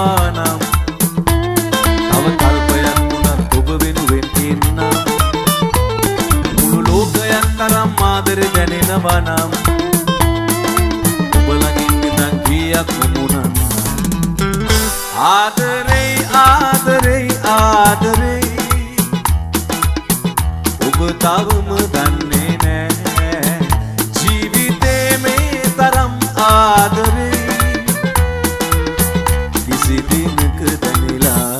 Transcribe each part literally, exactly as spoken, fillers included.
දෙනවා නම් තව කල්පයක් වුණත් ඔබ වෙනුවෙන් ඉන්නම් මුළු ලෝකයක් තරම් ආදරේ දැනෙනවා නම් ඔබ ළඟින් ඉඳන් කීයක් මුමුණන් ආදරේ ආදරේ ආදරේ ඔබ තවම දන්නේ නෑ ජීවිතේ මේ තරම් ආදරේ කිසි දිනක දැනෙලා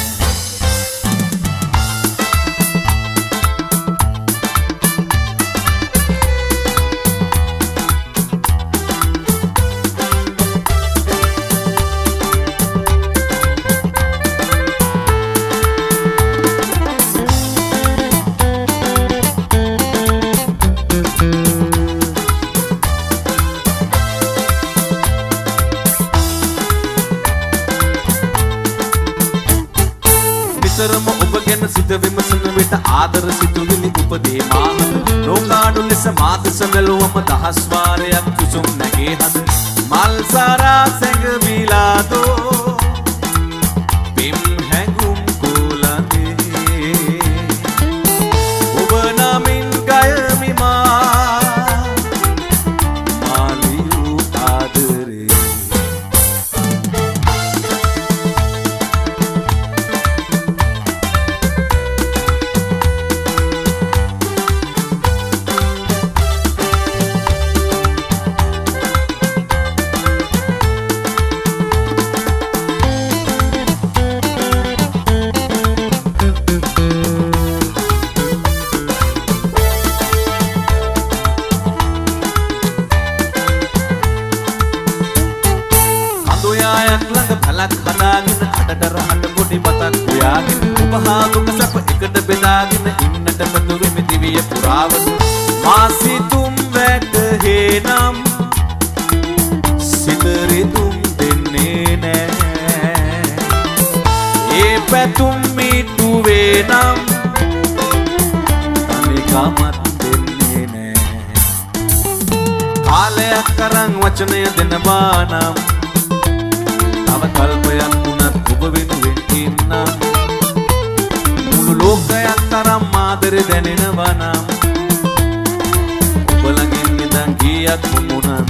නිතරම ඔබ ගැන සිත විමසන විට ආදර සිතුවිලි උපදී මාහත ලෝකාඩු ලෙස මාදස බැලුවම දහස් වාරයක් කුසුම් නැගේ හද මල් සාරා සැඟවිලා දෝ බිම් හැඟුම් කුලදී ඔබ නමින් ගයමි මා මාලියු ආදරේ යක් ළඟ පැලක් හදාගෙන අඩට රහට පොඩි බතක් උයාගෙන උපහා දුක සැප එකට බෙදාගෙන ඉන්නට මතු වෙමි දිවිය පුරාවන මා සිතුම් වැටහෙනම් සිතරිතුම් දෙන්නේ නෑ ඒ පැතුම් මිටුවේ නම් අනිකමත් දෙන්නේ නෑ කාලයක් කරන් වචනය දෙනවා නම් තව කල්පයක් වුණත් ඔබ වෙනුවෙන් ඉන්නම් මුළු ලෝකයක් තරම් ආදරේ දැනෙනවා නම් ඔබ ළඟින් ඉඳන් කීයක් මුමුණන්නම්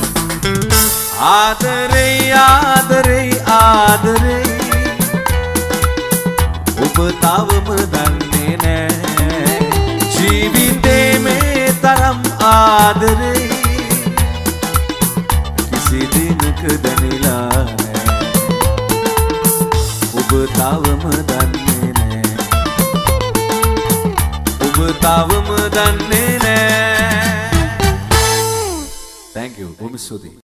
ආදරේ ආදරේ ආදරේ ඔබ තවම දන්නේ නෑ ජීවිතේ මේ තරම් ආදරේ කිසි දිනක දැනෙලා ඔබ තවම දන්නේ නෑ ඔබ තවම දන්නේ නෑ Thank you. බොහොම ස්තුතියි